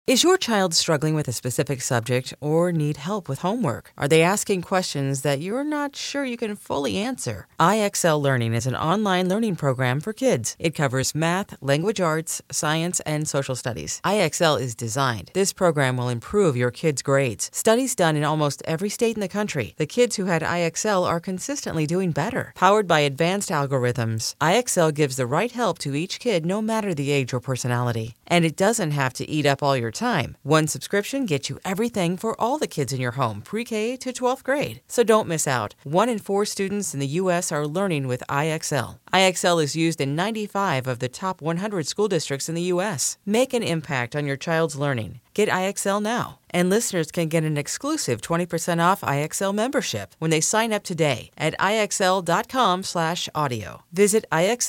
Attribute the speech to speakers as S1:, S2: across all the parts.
S1: Is your child struggling with a specific subject or need help with homework? Are they asking questions that you're not sure you can fully answer? IXL Learning is an online learning program for kids. It covers math, language arts, science, and social studies. IXL is designed. This program will improve your kids' grades. Studies done in almost every state in the country. The kids who had IXL are consistently doing better. Powered by advanced algorithms, IXL gives the right help to each kid no matter the age or personality. And it doesn't have to eat up all your time. One subscription gets you everything for all the kids in your home, pre-K to 12th grade. So don't miss out. 1 in 4 students in the U.S. are learning with IXL. IXL is used in 95 of the top 100 school districts in the U.S. Make an impact on your child's learning. Get IXL now. And listeners can get an exclusive 20% off IXL membership when they sign up today at IXL.com/audio. Visit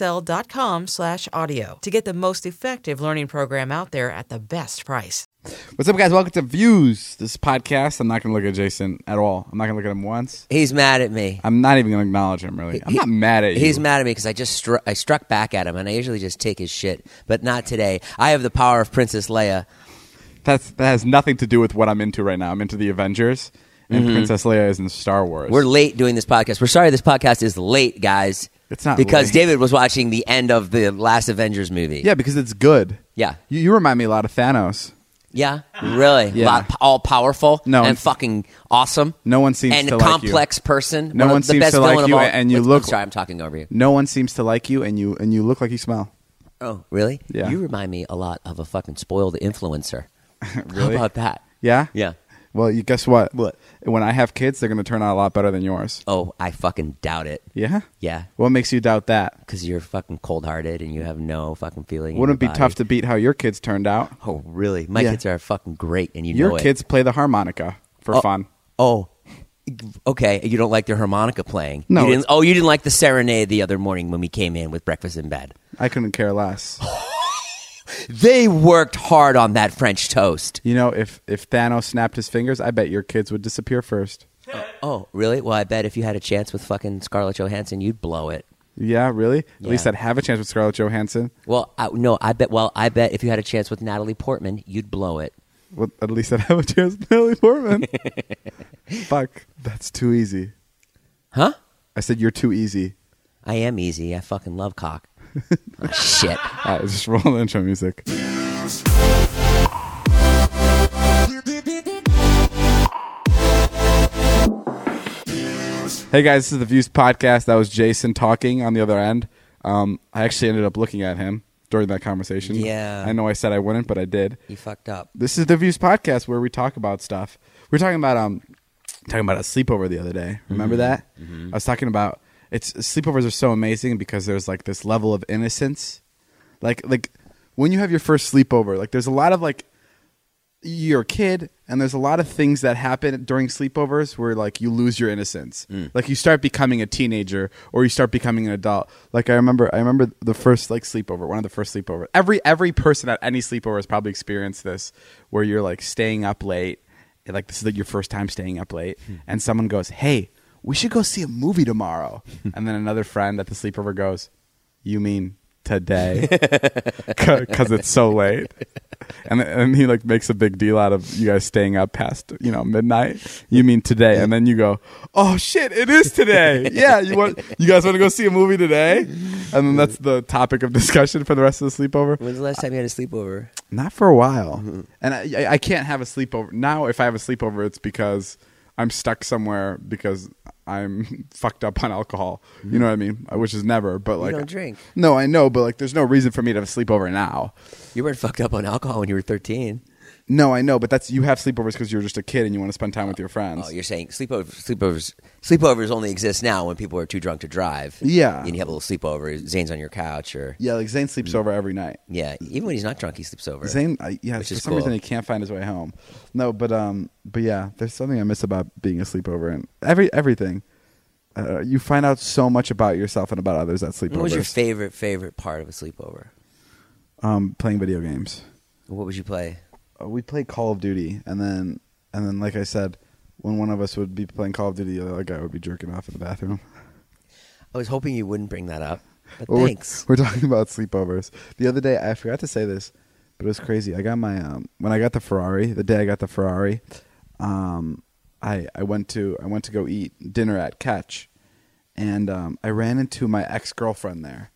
S1: IXL.com/audio to get the most effective learning program out there at the best price.
S2: What's up, guys? Welcome to Views, this podcast. I'm not going to look at Jason at all. I'm not going to look at him once.
S3: He's mad at me.
S2: I'm not even going to acknowledge him, really. I'm not mad at you.
S3: He's mad at me because I struck back at him, and I usually just take his shit, but not today. I have the power of Princess Leia.
S2: That has nothing to do with what I'm into right now. I'm into the Avengers, and Princess Leia is in Star Wars.
S3: We're late doing this podcast. We're sorry this podcast is late, guys.
S2: It's not
S3: because
S2: late.
S3: David was watching the end of the last Avengers movie.
S2: Yeah, because it's good.
S3: Yeah.
S2: You remind me a lot of Thanos.
S3: Yeah, really?
S2: Yeah.
S3: All powerful
S2: No,
S3: and fucking awesome.
S2: No one seems
S3: and
S2: to
S3: a
S2: like you.
S3: complex person.
S2: No one
S3: the
S2: seems
S3: best
S2: to like
S3: villain
S2: you,
S3: of all.
S2: and you
S3: I'm
S2: look.
S3: sorry, I'm talking over you.
S2: No one seems to like you, and you look like you smell.
S3: Oh, really?
S2: Yeah.
S3: You remind me a lot of a fucking spoiled influencer.
S2: Really?
S3: How about that?
S2: Yeah?
S3: Yeah.
S2: Well, you guess what?
S3: What?
S2: When I have kids, they're going to turn out a lot better than yours.
S3: Oh, I fucking doubt it.
S2: Yeah?
S3: Yeah.
S2: What makes you doubt that?
S3: Because you're fucking cold-hearted and you have no fucking feeling.
S2: Wouldn't it be
S3: in your
S2: tough
S3: body.
S2: to beat how your kids turned out?
S3: Oh, really? My
S2: Yeah.
S3: kids are fucking great, and you
S2: Your
S3: know it.
S2: kids play the harmonica for fun.
S3: Oh, okay. You don't like their harmonica playing?
S2: No,
S3: You didn't like the serenade the other morning when we came in with breakfast in bed.
S2: I couldn't care less.
S3: They worked hard on that French toast.
S2: You know, if Thanos snapped his fingers, I bet your kids would disappear first.
S3: Oh, really? Well, I bet if you had a chance with fucking Scarlett Johansson, you'd blow it.
S2: Yeah, really? At
S3: Yeah.
S2: least I'd have a chance with Scarlett Johansson.
S3: Well, I bet if you had a chance with Natalie Portman, you'd blow it.
S2: Well, at least I'd have a chance with Natalie Portman. Fuck, that's too easy.
S3: Huh?
S2: I said you're too easy.
S3: I am easy. I fucking love cock. Oh, shit.
S2: All right, just roll the intro music. Hey guys, this is the Views Podcast. That was Jason talking on the other end. I actually ended up looking at him during that conversation.
S3: Yeah.
S2: I know I said I wouldn't, but I did.
S3: You fucked up.
S2: This is the Views Podcast where we talk about stuff. We were talking about a sleepover the other day. Remember that? I was talking about sleepovers are so amazing because there's like this level of innocence. Like when you have your first sleepover, like there's a lot of like you're a kid and there's a lot of things that happen during sleepovers where like you lose your innocence. Like you start becoming a teenager or you start becoming an adult. Like I remember the first like sleepover, one of the first sleepovers. Every person at any sleepover has probably experienced this where you're like staying up late. And, like this is like your first time staying up late and someone goes, "Hey, we should go see a movie tomorrow." And then another friend at the sleepover goes, "You mean today?" Because it's so late. And he like makes a big deal out of you guys staying up past midnight. "You mean today?" And then you go, "Oh shit, it is today." Yeah, you guys want to go see a movie today? And then that's the topic of discussion for the rest of the sleepover.
S3: When's the last time you had a sleepover?
S2: Not for a while. And I can't have a sleepover now. If I have a sleepover, it's because I'm stuck somewhere because I'm fucked up on alcohol. You know what I mean? Which is never. But like,
S3: You don't drink.
S2: No, I know. But like, there's no reason for me to have a sleepover now.
S3: You weren't fucked up on alcohol when you were 13.
S2: No, I know. But you have sleepovers because you're just a kid and you want to spend time with your friends.
S3: Oh, you're saying sleepovers only exist now when people are too drunk to drive.
S2: Yeah.
S3: And you have a little sleepover. Zane's on your couch, or
S2: Yeah, like Zane sleeps over every night.
S3: yeah, even when he's not drunk, he sleeps over.
S2: Zane, for
S3: Which is
S2: some reason
S3: cool.
S2: he can't find his way home. No, but yeah, there's something I miss about being a sleepover and everything. You find out so much about yourself and about others at sleepovers.
S3: What was your favorite part of a sleepover?
S2: Playing video games.
S3: What would you play?
S2: We played Call of Duty, and then like I said, when one of us would be playing Call of Duty, the other guy would be jerking off in the bathroom.
S3: I was hoping you wouldn't bring that up, but
S2: Well,
S3: thanks.
S2: We're talking about sleepovers. The other day, I forgot to say this. But it was crazy. I got my when I got the Ferrari, the day I got the Ferrari, I went to go eat dinner at Catch, and I ran into my ex-girlfriend there.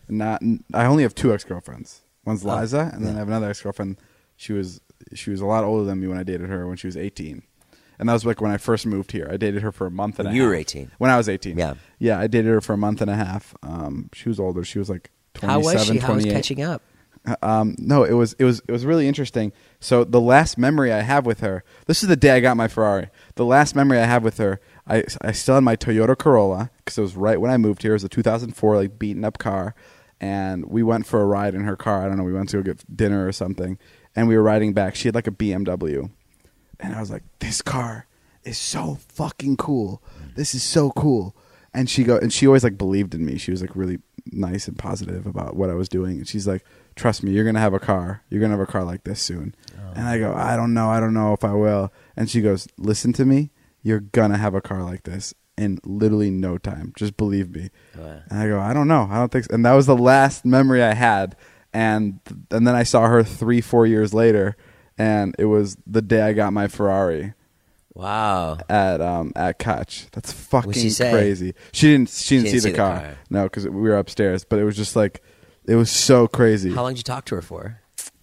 S2: I only have 2 ex-girlfriends. One's Liza, and then I have another ex-girlfriend. She was a lot older than me when I dated her when she was 18. And that was like when I first moved here. I dated her for a month and a half.
S3: You were 18.
S2: When I was 18.
S3: Yeah.
S2: Yeah, I dated her for a month and a half. She was older. She was like 27,
S3: How was she?
S2: 28.
S3: How was catching up?
S2: No, it was really interesting. So the last memory I have with her, this is the day I got my Ferrari. The last memory I have with her, I still had my Toyota Corolla because it was right when I moved here. It was a 2004 like beaten up car, and we went for a ride in her car. I don't know. We went to go get dinner or something, and we were riding back. She had like a BMW, and I was like, "This car is so fucking cool. This is so cool." And she always like believed in me. She was like really nice and positive about what I was doing. And she's like, "Trust me, you're going to have a car. You're going to have a car like this soon." Oh. And I go, I don't know if I will. And she goes, "Listen to me. You're going to have a car like this in literally no time. Just believe me."
S3: Wow.
S2: And I go, I don't know. I don't think so. And that was the last memory I had. And then I saw her 3-4 years later, and it was the day I got my Ferrari.
S3: Wow.
S2: At Catch. That's fucking
S3: What'd she say?
S2: crazy. She didn't see the car. No, because we were upstairs. But it was just like, it was so crazy.
S3: How long did you talk to her for?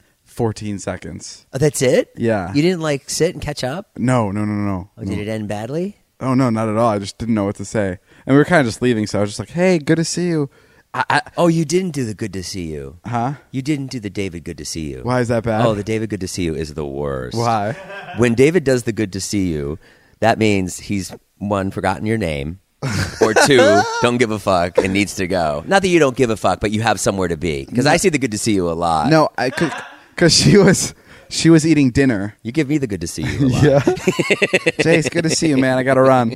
S2: 14 seconds.
S3: Oh, that's it?
S2: Yeah.
S3: You didn't like sit and catch up?
S2: No.
S3: Oh, did it end badly?
S2: Oh, no, not at all. I just didn't know what to say. And we were kind of just leaving, so I was just like, "Hey, good to see you."
S3: Oh, you didn't do the good to see you.
S2: Huh?
S3: You didn't do the David good to see you.
S2: Why is that bad?
S3: Oh, the David good to see you is the worst.
S2: Why?
S3: When David does the good to see you, that means he's, 1, forgotten your name, or 2, don't give a fuck and needs to go. Not that you don't give a fuck, but you have somewhere to be. Because I see the good to see you a lot.
S2: No, I could, because she was eating dinner.
S3: You give me the good to see you a lot.
S2: Yeah. Jace, good to see you, man. I got to run.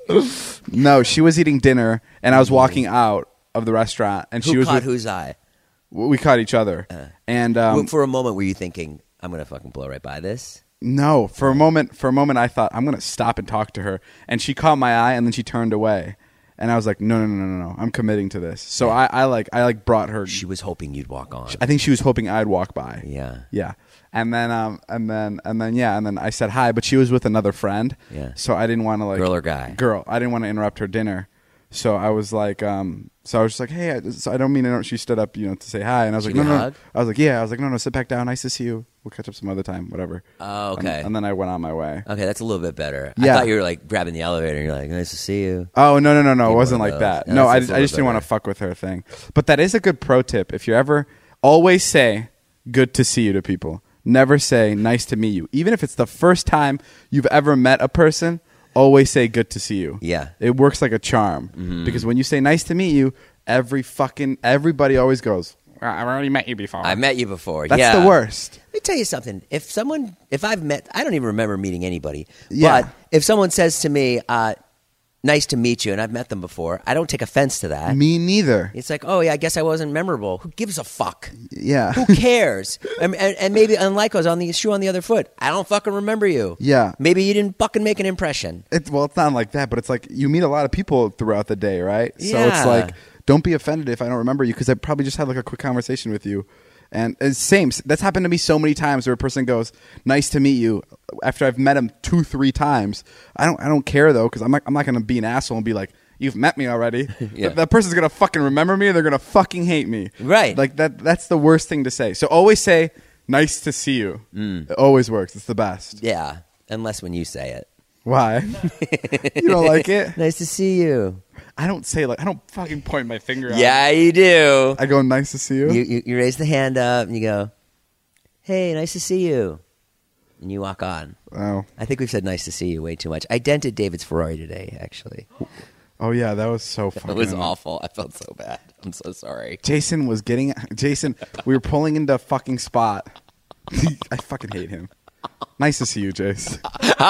S2: No, she was eating dinner, and I was walking out of the restaurant, and she was
S3: caught whose eye?
S2: We caught each other. And
S3: For a moment, were you thinking, I'm going to fucking blow right by this?
S2: No, for a moment I thought I'm gonna stop and talk to her, and she caught my eye, and then she turned away, and I was like, no, I'm committing to this. So I brought her.
S3: She was hoping you'd walk on.
S2: I think she was hoping I'd walk by.
S3: Yeah.
S2: And then I said hi, but she was with another friend.
S3: Yeah.
S2: So I didn't want to
S3: Girl or guy?
S2: Girl. I didn't want to interrupt her dinner. So I was like, so I was just like, "Hey, I don't mean to interrupt." She stood up, to say hi, and I was like, "No."
S3: Hug?
S2: I was like, "Yeah." I was like, "No, sit back down. Nice to see you. We'll catch up some other time, whatever."
S3: Oh, okay.
S2: And then I went on my way.
S3: Okay, that's a little bit better.
S2: Yeah.
S3: I thought you were like grabbing the elevator and you're like, "Nice to see you."
S2: Oh, no. It
S3: One
S2: wasn't
S3: of
S2: like
S3: those.
S2: that.
S3: Yeah,
S2: No, I
S3: that's a
S2: just didn't
S3: little
S2: want to
S3: better.
S2: fuck with her thing. But that is a good pro tip. If you're ever, always say "good to see you" to people. Never say "nice to meet you." Even if it's the first time you've ever met a person, always say "good to see you."
S3: Yeah.
S2: It works like a charm. Because when you say "nice to meet you," everybody always goes, "Well, I've already met you before."
S3: I met you before.
S2: That's the worst.
S3: Let me tell you something. If I've met, I don't even remember meeting anybody.
S2: Yeah.
S3: But if someone says to me, "Nice to meet you," and I've met them before, I don't take offense to that.
S2: Me neither.
S3: It's like, oh yeah, I guess I wasn't memorable. Who gives a fuck?
S2: Yeah.
S3: Who cares? and maybe unlike us on the shoe on the other foot, I don't fucking remember you.
S2: Yeah.
S3: Maybe you didn't fucking make an impression.
S2: It's not like that, but it's like you meet a lot of people throughout the day, right? So
S3: Yeah.
S2: it's like, don't be offended if I don't remember you, because I probably just had like a quick conversation with you. And it's same. That's happened to me so many times where a person goes, "Nice to meet you," after I've met him 2-3 times. I don't care though, because I'm not going to be an asshole and be like, "You've met me already."
S3: Yeah.
S2: That person's going to fucking remember me, and they're going to fucking hate me.
S3: Right.
S2: Like that's the worst thing to say. So always say "nice to see you." It always works. It's the best.
S3: Yeah, unless when you say it.
S2: Why? You don't like it?
S3: Nice to see you.
S2: I don't fucking point my finger out.
S3: Yeah, you do.
S2: I go, "Nice to see you."
S3: You raise the hand up and you go, "Hey, nice to see you," and you walk on.
S2: Oh.
S3: I think we've said "nice to see you" way too much. I dented David's Ferrari today. Actually,
S2: Oh yeah, that was so fucking
S3: it was
S2: annoying.
S3: awful. I felt so bad. I'm so sorry.
S2: Jason, we were pulling into a fucking spot. I fucking hate him. Nice to see you, Jace.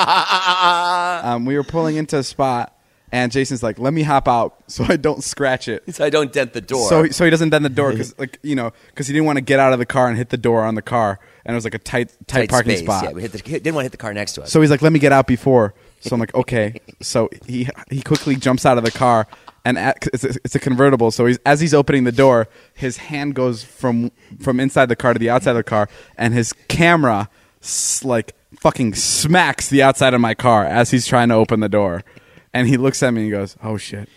S2: We were pulling into a spot, and Jason's like, "Let me hop out so I don't scratch it."
S3: So I don't dent the door.
S2: So he doesn't dent the door because he didn't want to get out of the car and hit the door on the car, and it was like a tight parking
S3: space.
S2: spot.
S3: Yeah, we didn't want to hit the car next to us.
S2: So he's like, "Let me get out before." So I'm like, "Okay." So he quickly jumps out of the car, and it's a convertible. So as he's opening the door, his hand goes from inside the car to the outside of the car, and his camera like fucking smacks the outside of my car as he's trying to open the door. And he looks at me and he goes, "Oh shit."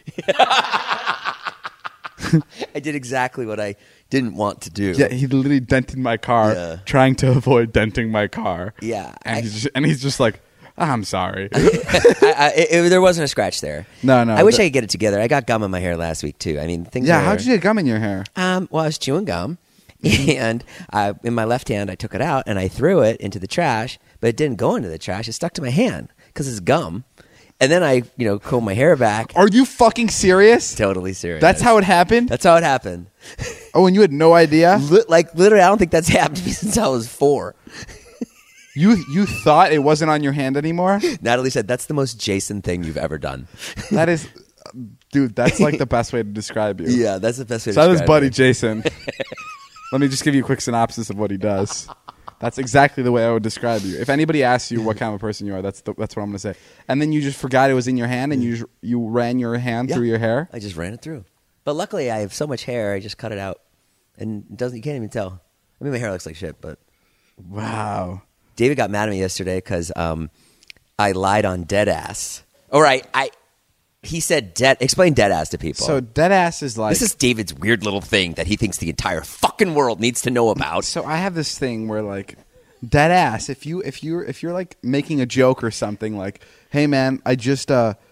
S3: I did exactly what I didn't want to do.
S2: Yeah, he literally dented my car, trying to avoid denting my car.
S3: Yeah.
S2: And he's just like, "I'm sorry."
S3: There wasn't a scratch there.
S2: No.
S3: I wish I could get it together. I got gum in my hair last week too. I mean, things.
S2: Yeah, how'd you get gum in your hair?
S3: Well, I was chewing gum, and in my left hand, I took it out and I threw it into the trash, but it didn't go into the trash. It stuck to my hand because it's gum. And then I, combed my hair back.
S2: Are you fucking serious?
S3: Totally serious.
S2: That's how it happened?
S3: That's how it happened.
S2: Oh, and you had no idea?
S3: Literally, I don't think that's happened to me since I was 4.
S2: You thought it wasn't on your hand anymore?
S3: Natalie said, "That's the most Jason thing you've ever done."
S2: That is, dude, that's like the best way to describe you.
S3: Yeah, that's the best way to
S2: So
S3: describe
S2: that is buddy
S3: it.
S2: Jason. Let me just give you a quick synopsis of what he does. That's exactly the way I would describe you. If anybody asks you what kind of a person you are, that's what I'm going to say. And then you just forgot it was in your hand, and you ran your hand through your hair?
S3: I just ran it through. But luckily, I have so much hair, I just cut it out. And you can't even tell. I mean, my hair looks like shit, but...
S2: Wow.
S3: David got mad at me yesterday because I lied on Deadass. All right, he said explain Deadass to people.
S2: So Deadass is like...
S3: This is David's weird little thing that he thinks the entire fucking world needs to know about.
S2: So I have this thing where like Deadass, if you're like making a joke or something like, "Hey man, I just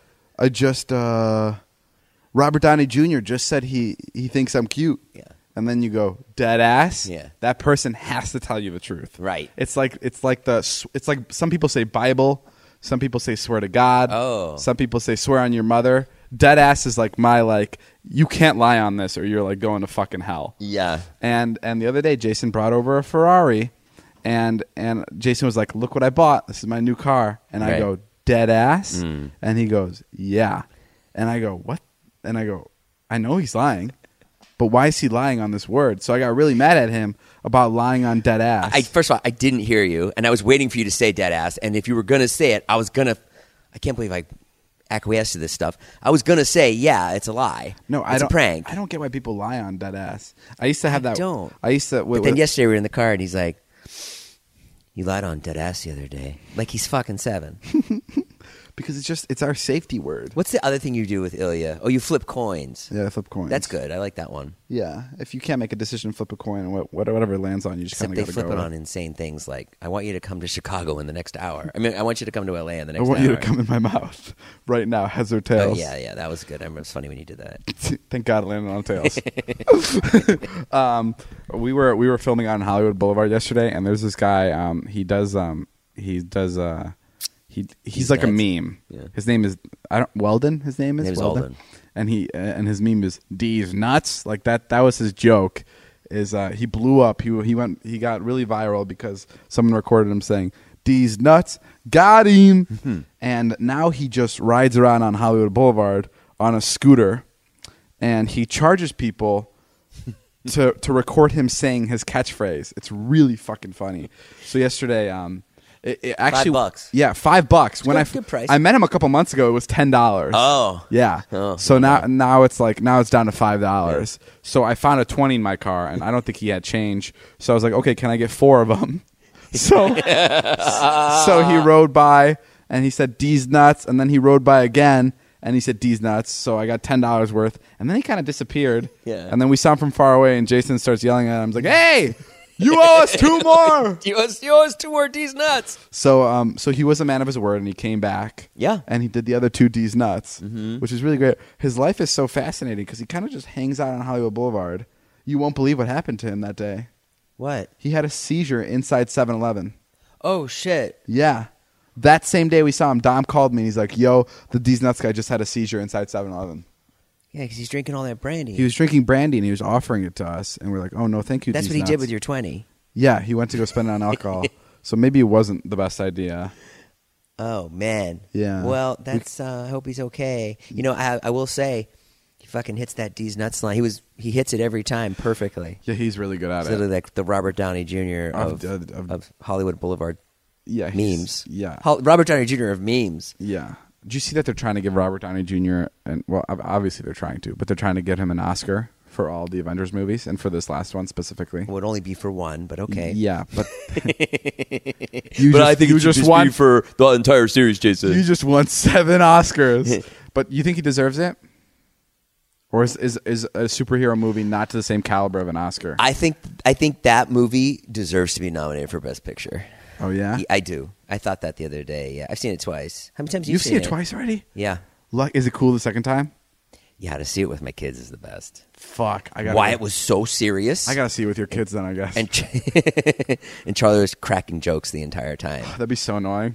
S2: Robert Downey Jr. just said he thinks I'm cute."
S3: Yeah.
S2: And then you go, "Deadass?"
S3: Yeah.
S2: That person has to tell you the truth.
S3: Right.
S2: It's like some people say Bible, some people say swear to God.
S3: Oh.
S2: Some people say swear on your mother. Deadass is like you can't lie on this or you're like going to fucking hell.
S3: Yeah.
S2: And the other day Jason brought over a Ferrari and Jason was like, "Look what I bought. This is my new car." And I go, "Deadass?" And he goes, "Yeah." And I go, "What?" And I go, "I know he's lying. But why is he lying on this word?" So I got really mad at him about lying on dead ass.
S3: First of all, I didn't hear you, and I was waiting for you to say Deadass. And if you were going to say it, I can't believe I acquiesced to this stuff. I was going to say, yeah, it's a lie.
S2: No,
S3: it's a prank.
S2: I don't get why people lie on dead ass. I used to have that.
S3: Don't.
S2: I used to.
S3: But then yesterday we were in the car, and he's like, "You lied on Deadass the other day." Like he's fucking 7.
S2: Because it's our safety word.
S3: What's the other thing you do with Ilya? Oh, you flip coins.
S2: Yeah, I flip coins.
S3: That's good. I like that one.
S2: Yeah, if you can't make a decision, flip a coin, and whatever lands on you, just kind
S3: Except
S2: of
S3: they
S2: got to go.
S3: flip it
S2: with.
S3: on insane things like, "I want you to come to Chicago in the next hour." I mean, I want you to come to LA in the next hour.
S2: I want you to come in my mouth right now, heads or
S3: Oh,
S2: tails.
S3: yeah, that was good. I remember it was funny when you did that.
S2: Thank God it landed on tails. We were filming on Hollywood Boulevard yesterday, and there's this guy. He's like a meme.
S3: Yeah.
S2: His name is Weldon. His name is
S3: Weldon.
S2: And his meme is "D's nuts." Like that was his joke. He blew up. He got really viral because someone recorded him saying "D's nuts." Got him. Mm-hmm. And now he just rides around on Hollywood Boulevard on a scooter, and he charges people to record him saying his catchphrase. It's really fucking funny. So yesterday, it actually
S3: $5.
S2: Yeah, $5. When
S3: good price.
S2: I met him a couple months ago, it was $10.
S3: Oh.
S2: Yeah.
S3: Oh,
S2: so now it's down to $5. Yeah. So I found a 20 in my car, and I don't think he had change. So I was like, "Okay, can I get 4 of them?" So he rode by, and he said "D's nuts," and then he rode by again, and he said "D's nuts." So I got $10 worth, and then he kind of disappeared.
S3: Yeah.
S2: And then we saw him from far away, and Jason starts yelling at him. He's like, "Hey, you owe us 2 more."
S3: You owe us 2 more D's nuts.
S2: So he was a man of his word, and he came back.
S3: Yeah.
S2: And he did the other 2 D's nuts, which is really great. His life is so fascinating because he kind of just hangs out on Hollywood Boulevard. You won't believe what happened to him that day.
S3: What?
S2: He had a seizure inside 7-Eleven.
S3: Oh, shit.
S2: Yeah. That same day we saw him, Dom called me, and he's like, "Yo, the D's nuts guy just had a seizure inside 7-Eleven.
S3: Yeah, because he's drinking all that brandy.
S2: He was drinking brandy, and he was offering it to us, and we're like, "Oh, no, thank you,
S3: That's
S2: D's
S3: what he
S2: nuts."
S3: did with your 20.
S2: Yeah, he went to go spend it on alcohol. So maybe it wasn't the best idea.
S3: Oh, man.
S2: Yeah.
S3: Well, that's. I hope he's okay. You know, I will say, he fucking hits that D's nuts line. He hits it every time perfectly.
S2: Yeah, he's really good at
S3: Sort
S2: it.
S3: of like the Robert Downey Jr. of Hollywood Boulevard
S2: Yeah,
S3: memes.
S2: Yeah.
S3: Robert Downey Jr. of memes.
S2: Yeah. do you see that they're trying to give Robert Downey Jr. and well, obviously they're trying to, but they're trying to get him an Oscar for all the Avengers movies and for this last one specifically.
S3: It would only be for one, but okay.
S2: Yeah, but
S3: I think it should just be for the entire series, Jason.
S2: You just won 7 Oscars, but you think he deserves it? Or is a superhero movie not to the same caliber of an Oscar?
S3: I think that movie deserves to be nominated for Best Picture.
S2: Oh yeah,
S3: I do. I thought that the other day. Yeah, I've seen it twice. How many times have
S2: you've seen it twice already?
S3: Yeah.
S2: Is it cool the second time?
S3: Yeah, to see it with my kids is the best.
S2: Fuck,
S3: Wyatt was so serious.
S2: I gotta see it with your kids then, I guess.
S3: And Charlie was cracking jokes the entire time.
S2: That'd be so annoying.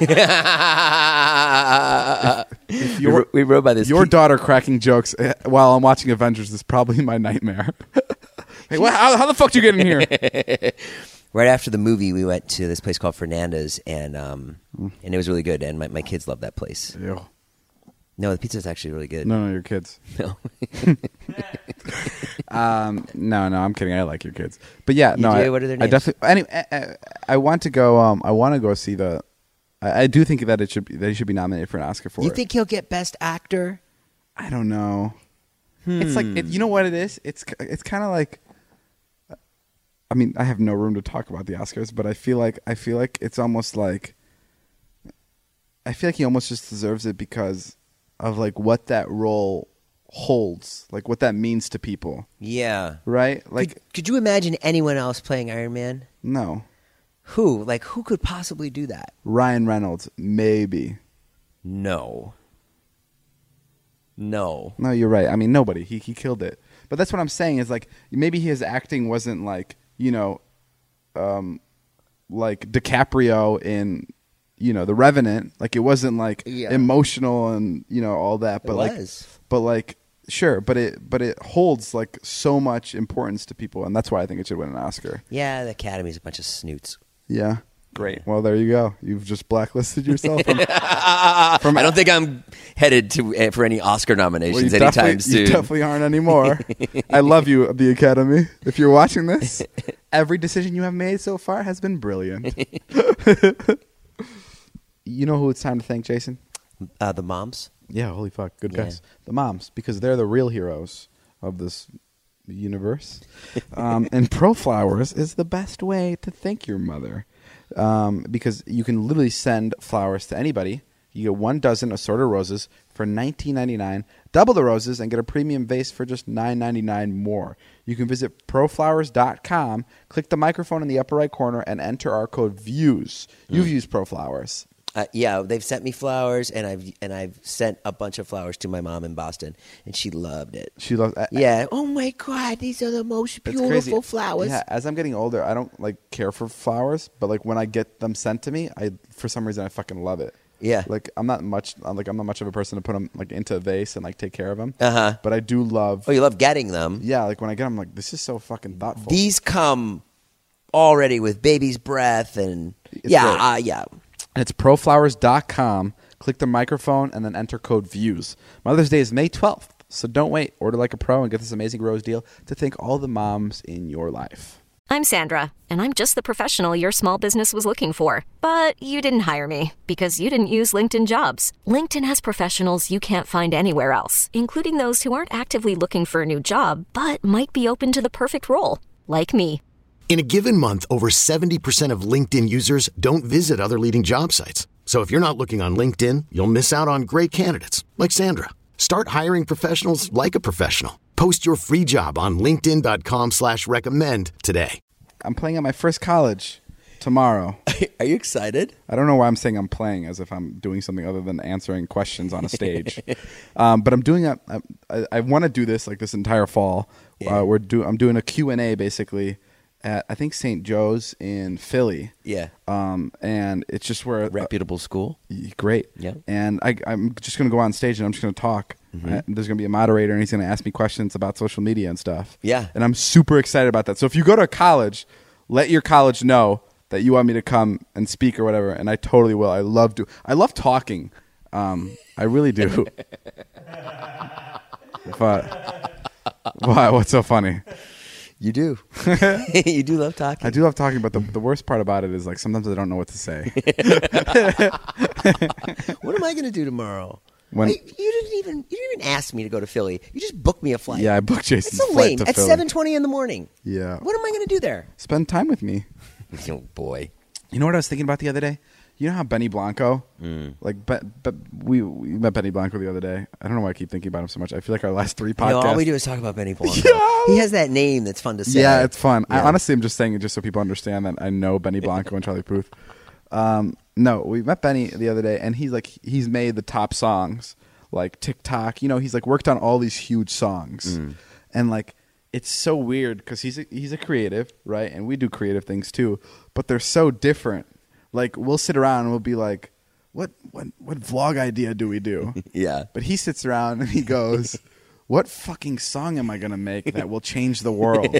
S3: We rode by this.
S2: Your daughter cracking jokes while I'm watching Avengers is probably my nightmare. Hey, how the fuck did you get in here?
S3: Right after the movie, we went to this place called Fernanda's, and it was really good. And my kids love that place.
S2: Ew.
S3: No, the pizza is actually really good.
S2: No, your kids.
S3: No.
S2: No, I'm kidding. I like your kids, but yeah,
S3: What are their names?
S2: I definitely. Anyway, I want to go. I want to go see the. I do think that he should be nominated for an Oscar for it.
S3: You think he'll get Best Actor?
S2: I don't know. It's like you know what it is. It's kind of like. I mean, I have no room to talk about the Oscars, but I feel like it's almost like. I feel like he almost just deserves it because of like what that role holds, like what that means to people.
S3: Yeah.
S2: Right? Like,
S3: could you imagine anyone else playing Iron Man?
S2: No.
S3: Who? Like, who could possibly do that?
S2: Ryan Reynolds, maybe.
S3: No,
S2: you're right. I mean, nobody. He killed it. But that's what I'm saying is like maybe his acting wasn't like, like DiCaprio in, The Revenant. Like it wasn't like emotional and, all that. But sure, but it holds like so much importance to people, and that's why I think it should win an Oscar.
S3: Yeah, the Academy's a bunch of snoots.
S2: Yeah. Great. Well, there you go. You've just blacklisted yourself from
S3: I don't think I'm headed to for any Oscar nominations anytime soon.
S2: You definitely aren't anymore. I love you, the Academy. If you're watching this, every decision you have made so far has been brilliant. You know who it's time to thank, Jason?
S3: The moms.
S2: Yeah, holy fuck. Good guess. The moms, because they're the real heroes of this universe. And ProFlowers is the best way to thank your mother. Because you can literally send flowers to anybody. You get 1 dozen assorted roses for $19.99. Double the roses and get a premium vase for just $9.99 more. You can visit proflowers.com, click the microphone in the upper right corner, and enter our code VIEWS. You've used ProFlowers.
S3: Yeah, they've sent me flowers, and I've sent a bunch of flowers to my mom in Boston, and she loved it.
S2: She loved it.
S3: Yeah. Oh my God, these are the most beautiful flowers.
S2: Yeah. As I'm getting older, I don't like care for flowers, but like when I get them sent to me, for some reason I fucking love it.
S3: Yeah.
S2: Like I'm not much of a person to put them like into a vase and like take care of them.
S3: Uh-huh.
S2: But I do love.
S3: Oh, you love getting them.
S2: Yeah. Like when I get them, I'm like, this is so fucking thoughtful.
S3: These come already with baby's breath and yeah.
S2: And it's proflowers.com. Click the microphone and then enter code VIEWS. Mother's Day is May 12th, so don't wait. Order like a pro and get this amazing rose deal to thank all the moms in your life.
S4: I'm Sandra, and I'm just the professional your small business was looking for. But you didn't hire me because you didn't use LinkedIn Jobs. LinkedIn has professionals you can't find anywhere else, including those who aren't actively looking for a new job, but might be open to the perfect role, like me.
S5: In a given month, over 70% of LinkedIn users don't visit other leading job sites. So if you're not looking on LinkedIn, you'll miss out on great candidates like Sandra. Start hiring professionals like a professional. Post your free job on linkedin.com/recommend today.
S2: I'm playing at my first college tomorrow.
S3: Are you excited?
S2: I don't know why I'm saying I'm playing as if I'm doing something other than answering questions on a stage. But I'm doing I want to do this like this entire fall.
S3: Yeah.
S2: I'm doing a Q&A basically at I think St. Joe's in Philly.
S3: Yeah.
S2: And it's just where
S3: reputable school.
S2: Great.
S3: Yeah.
S2: And I'm just going to go on stage and I'm just going to talk.
S3: Mm-hmm.
S2: There's going to be a moderator and he's going to ask me questions about social media and stuff.
S3: Yeah.
S2: And I'm super excited about that. So if you go to college, let your college know that you want me to come and speak or whatever, and I totally will. I love talking. I really do. But why? What's so funny?
S3: You do. You do love talking.
S2: I do love talking, but the worst part about it is like sometimes I don't know what to say.
S3: What am I going to do tomorrow?
S2: When-
S3: You didn't even ask me to go to Philly. You just booked me a flight.
S2: Yeah, I booked Jason's
S3: That's so
S2: flight
S3: lame.
S2: to
S3: At
S2: Philly.
S3: 7:20 in the morning.
S2: Yeah.
S3: What am I going to do there?
S2: Spend time with me.
S3: Oh, boy.
S2: You know what I was thinking about the other day? You know how Benny Blanco, like, we met Benny Blanco the other day. I don't know why I keep thinking about him so much. I feel like our last 3 podcasts.
S3: No, all we do is talk about Benny Blanco.
S2: Yeah.
S3: He has that name that's fun to say.
S2: Yeah, it's fun.
S3: Yeah.
S2: I honestly am just saying it just so people understand that I know Benny Blanco and Charlie Puth. No, we met Benny the other day, and he's made the top songs like TikTok. You know, he's like worked on all these huge songs, and like it's so weird because he's a creative, right? And we do creative things too, but they're so different. Like we'll sit around and we'll be like, what vlog idea do we do?
S3: Yeah.
S2: But he sits around and he goes, what fucking song am I going to make that will change the world?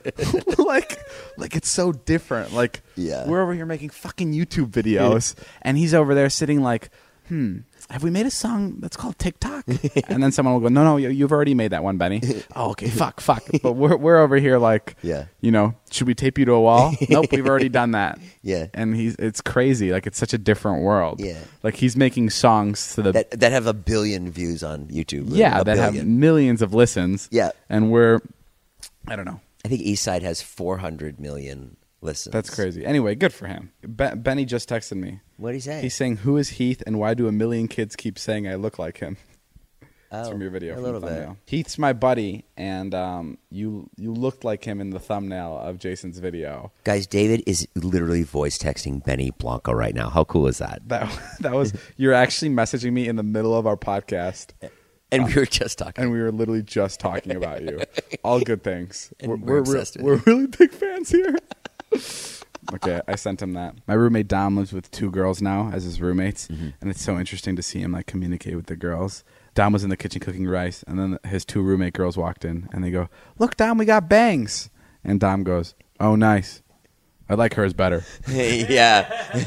S2: like it's so different. Like
S3: Yeah.
S2: we're over here making fucking YouTube videos and he's over there sitting like, have we made a song that's called TikTok? And then someone will go, no, you've already made that one, Benny. Oh, okay, fuck. But we're over here like,
S3: Yeah.
S2: you know, should we tape you to a wall? Nope, we've already done that.
S3: Yeah.
S2: And it's crazy. Like it's such a different world.
S3: Yeah.
S2: Like he's making songs to the
S3: That have 1 billion views on YouTube.
S2: yeah,
S3: A
S2: that have
S3: billion.
S2: millions of listens.
S3: Yeah.
S2: And we're, I don't know.
S3: I think Eastside has 400 million listens.
S2: That's crazy. Anyway, good for him. Benny just texted me.
S3: What'd he say?
S2: He's saying, who is Heath and why do 1 million kids keep saying I look like him? That's
S3: Oh,
S2: from your video.
S3: a
S2: From
S3: little
S2: the
S3: bit.
S2: thumbnail. Heath's my buddy, and you looked like him in the thumbnail of Jason's video.
S3: Guys, David is literally voice texting Benny Blanco right now. How cool is that?
S2: That was, you're actually messaging me in the middle of our podcast,
S3: And we were just talking.
S2: and we were literally just talking about you. All good things.
S3: And we're obsessed with
S2: we're
S3: you.
S2: really big fans here. Okay, I sent him that. My roommate Dom lives with 2 girls now as his roommates, and it's so interesting to see him like communicate with the girls. Dom was in the kitchen cooking rice, and then his 2 roommate girls walked in, and they go, "Look, Dom, we got bangs." And Dom goes, "Oh, nice. I like hers better."
S3: Yeah.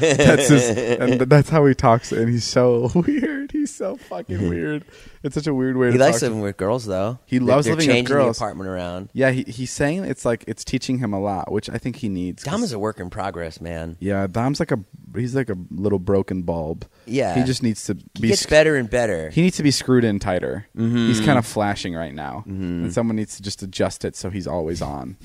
S2: And that's how he talks, and he's so weird. He's so fucking weird. It's such a weird way
S3: He
S2: to
S3: likes
S2: talk.
S3: living with girls, though.
S2: He loves
S3: They're
S2: living with
S3: changing
S2: girls.
S3: the apartment around.
S2: Yeah, he's saying it's like it's teaching him a lot, which I think he needs. 'cause-
S3: Dom is a work in progress, man.
S2: Yeah, Dom's he's like a little broken bulb.
S3: Yeah.
S2: He just needs to
S3: He
S2: be
S3: gets better and better.
S2: He needs to be screwed in tighter. He's kind of flashing right now, and someone needs to just adjust it so he's always on.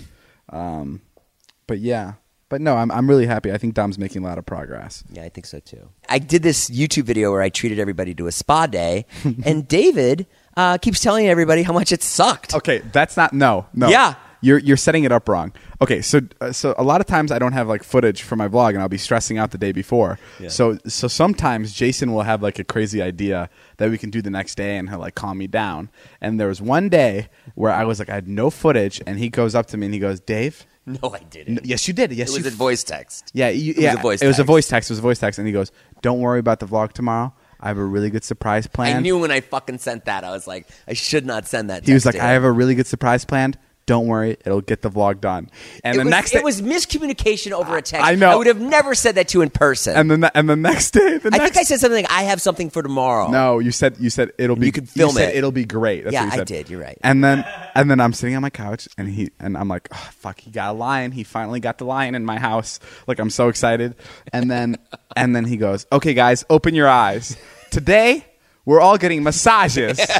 S2: But yeah, but no, I'm really happy. I think Dom's making a lot of progress.
S3: Yeah, I think so too. I did this YouTube video where I treated everybody to a spa day, and David keeps telling everybody how much it sucked.
S2: Okay, that's not no.
S3: Yeah.
S2: You're setting it up wrong. Okay, so a lot of times I don't have like footage for my vlog, and I'll be stressing out the day before.
S3: Yeah.
S2: So sometimes Jason will have like a crazy idea that we can do the next day, and he'll like calm me down. And there was one day where I was like, I had no footage, and he goes up to me and he goes, "Dave."
S3: No, I didn't.
S2: Yes, you did. Yes,
S3: It was
S2: you
S3: a voice text.
S2: Yeah,
S3: It was a voice
S2: It was a
S3: text.
S2: voice text. It was a voice text, and he goes, "Don't worry about the vlog tomorrow. I have a really good surprise planned."
S3: I knew when I fucking sent that, I was like, I should not send that.
S2: He was
S3: text
S2: like,
S3: to
S2: "I
S3: him.
S2: have a really good surprise planned. Don't worry, it'll get the vlog done." And the next day,
S3: it was miscommunication over a text.
S2: I know.
S3: I would have never said that to you in person.
S2: and the next day,
S3: I think I said something like, "I have something for tomorrow."
S2: No, you said it'll be.
S3: You could film
S2: said
S3: it.
S2: It'll be great. That's
S3: Yeah,
S2: what you
S3: I
S2: said.
S3: did. You're right.
S2: And then I'm sitting on my couch, and I'm like, oh, fuck, he got a lion. He finally got the lion in my house. Like, I'm so excited. And then he goes, "Okay, guys, open your eyes. Today we're all getting massages." And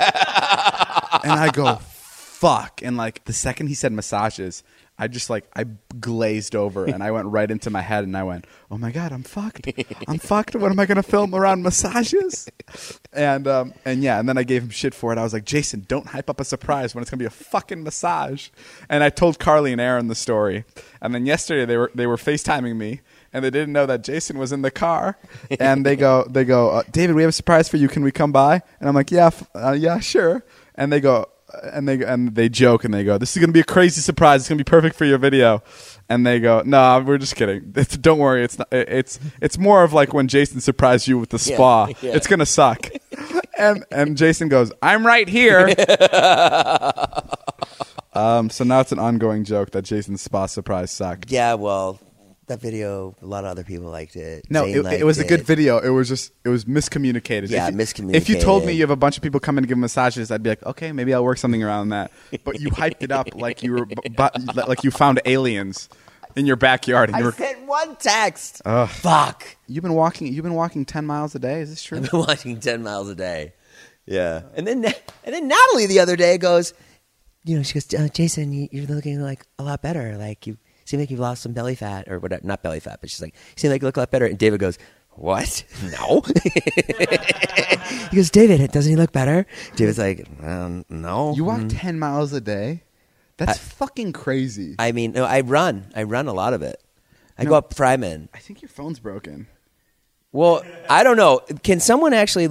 S2: I go, fuck. And like the second he said massages, I glazed over, and I went right into my head, and I went, "Oh my God, I'm fucked. I'm fucked. What am I going to film around massages?" And yeah, and then I gave him shit for it. I was like, "Jason, don't hype up a surprise when it's going to be a fucking massage." And I told Carly and Aaron the story. And then yesterday they were FaceTiming me, and they didn't know that Jason was in the car. And they go, "David, we have a surprise for you. Can we come by?" And I'm like, "Yeah, sure." And they go, and they joke, and they go, "This is gonna be a crazy surprise. It's gonna be perfect for your video." And they go, "No, we're just kidding. Don't worry. It's not. It's more of like when Jason surprised you with the spa.
S3: Yeah.
S2: It's gonna suck." And Jason goes, "I'm right here." So now it's an ongoing joke that Jason's spa surprise sucked.
S3: Yeah, well, that video. A lot of other people liked it.
S2: No,
S3: Zayn
S2: it was a
S3: liked
S2: good
S3: it.
S2: video. It was miscommunicated.
S3: Yeah,
S2: If you told me
S3: miscommunicated.
S2: you have a bunch of people come in to give massages, I'd be like, okay, maybe I'll work something around that. But you hyped it up like you were, like you found aliens in your backyard, and you
S3: I
S2: were.
S3: sent one text.
S2: Ugh.
S3: Fuck.
S2: You've been walking 10 miles a day. Is this true?
S3: I've been watching 10 miles a day. Yeah. And then Natalie the other day goes, she goes, Jason, you're looking like a lot better. Like you seem like you've lost some belly fat or whatever. Not belly fat, but she's like, you seem like you look a lot better. And David goes, what? No. He goes, David, doesn't he look better? David's like, no.
S2: You walk 10 miles a day? That's fucking crazy.
S3: I mean, no, I run a lot of it. I go up Fryman.
S2: I think your phone's broken.
S3: Well, I don't know. Can someone actually